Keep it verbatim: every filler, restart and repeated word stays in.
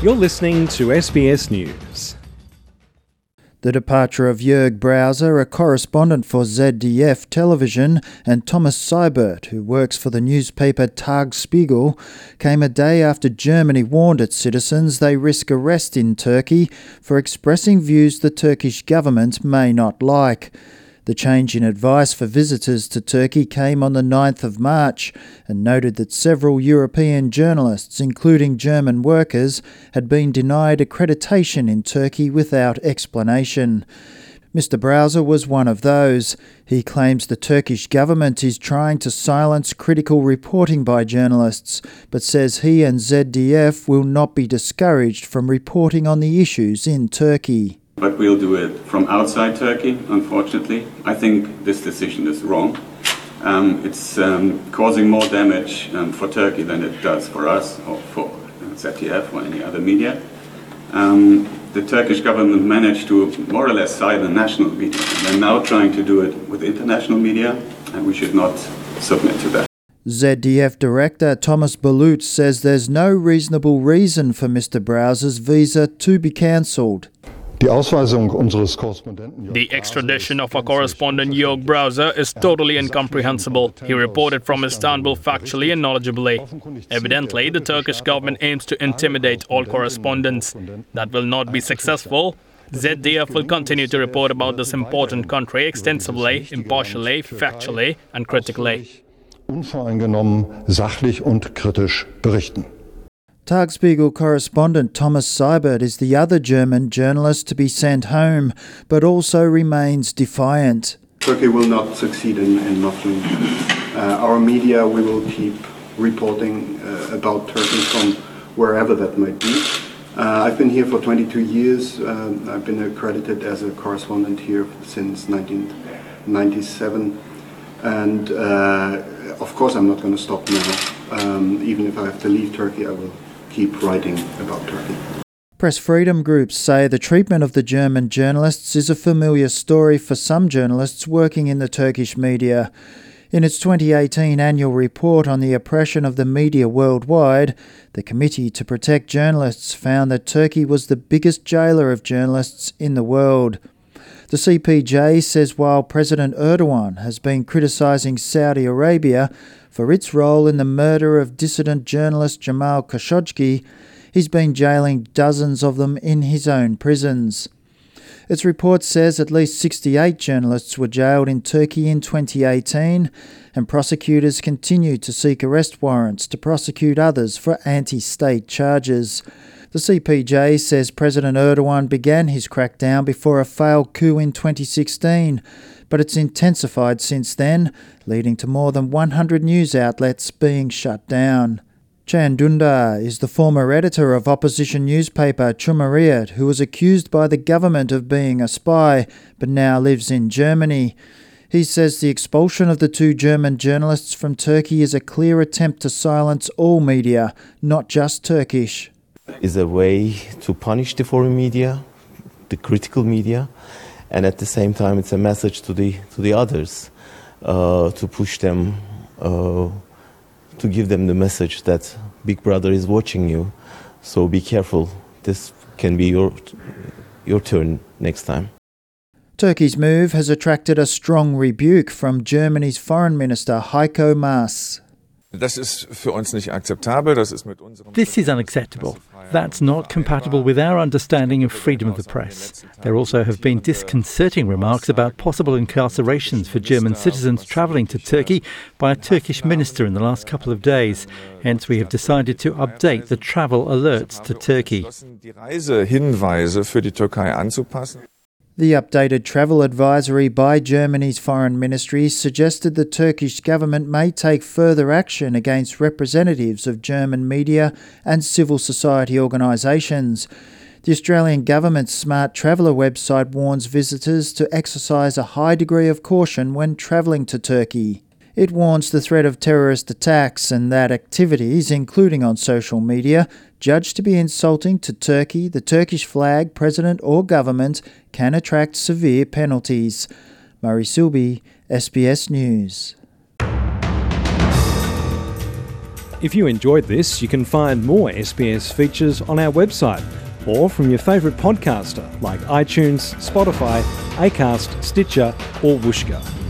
You're listening to S B S News. The departure of Jörg Browser, a correspondent for Z D F television, and Thomas Seibert, who works for the newspaper Tagesspiegel, came a day after Germany warned its citizens they risk arrest in Turkey for expressing views the Turkish government may not like. The change in advice for visitors to Turkey came on the ninth of March and noted that several European journalists, including German workers, had been denied accreditation in Turkey without explanation. Mister Browser was one of those. He claims the Turkish government is trying to silence critical reporting by journalists, but says he and Z D F will not be discouraged from reporting on the issues in Turkey. But we'll do it from outside Turkey, unfortunately. I think this decision is wrong. Um, it's um, causing more damage um, for Turkey than it does for us or for Z D F or any other media. Um, the Turkish government managed to more or less silence national media. And they're now trying to do it with international media, and we should not submit to that. Z D F director Thomas Balut says there's no reasonable reason for Mister Browser's visa to be cancelled. The extradition of our correspondent Jörg Browser is totally incomprehensible. He reported from Istanbul factually and knowledgeably. Evidently, the Turkish government aims to intimidate all correspondents. That will not be successful. Z D F will continue to report about this important country extensively, impartially, factually and critically. Unvoreingenommen, sachlich und kritisch berichten. Tagesspiegel correspondent Thomas Seibert is the other German journalist to be sent home, but also remains defiant. Turkey will not succeed in, in muffling uh, our media. We will keep reporting uh, about Turkey from wherever that might be. Uh, I've been here for twenty-two years. Uh, I've been accredited as a correspondent here since nineteen ninety-seven. And uh, of course I'm not going to stop now. Um, even if I have to leave Turkey, I will keep writing about Turkey. Press freedom groups say the treatment of the German journalists is a familiar story for some journalists working in the Turkish media. In its twenty eighteen annual report on the oppression of the media worldwide, the Committee to Protect Journalists found that Turkey was the biggest jailer of journalists in the world. The C P J says while President Erdogan has been criticising Saudi Arabia for its role in the murder of dissident journalist Jamal Khashoggi, he's been jailing dozens of them in his own prisons. Its report says at least sixty-eight journalists were jailed in Turkey in twenty eighteen, and prosecutors continue to seek arrest warrants to prosecute others for anti-state charges. The C P J says President Erdogan began his crackdown before a failed coup in twenty sixteen, but it's intensified since then, leading to more than one hundred news outlets being shut down. Can Dündar is the former editor of opposition newspaper Cumhuriyet, who was accused by the government of being a spy, but now lives in Germany. He says the expulsion of the two German journalists from Turkey is a clear attempt to silence all media, not just Turkish. Is a way to punish the foreign media, the critical media, and at the same time it's a message to the to the others, uh, to push them, uh, to give them the message that Big Brother is watching you, so be careful. This can be your your turn next time. Turkey's move has attracted a strong rebuke from Germany's Foreign Minister Heiko Maas. This is unacceptable. That's not compatible with our understanding of freedom of the press. There also have been disconcerting remarks about possible incarcerations for German citizens travelling to Turkey by a Turkish minister in the last couple of days. Hence, we have decided to update the travel alerts to Turkey. The updated travel advisory by Germany's foreign ministry suggested the Turkish government may take further action against representatives of German media and civil society organisations. The Australian government's Smart Traveller website warns visitors to exercise a high degree of caution when travelling to Turkey. It warns the threat of terrorist attacks and that activities, including on social media, judged to be insulting to Turkey, the Turkish flag, president or government, can attract severe penalties. Murray Silby, S B S News. If you enjoyed this, you can find more S B S features on our website or from your favourite podcaster like iTunes, Spotify, Acast, Stitcher or Whooshkaa.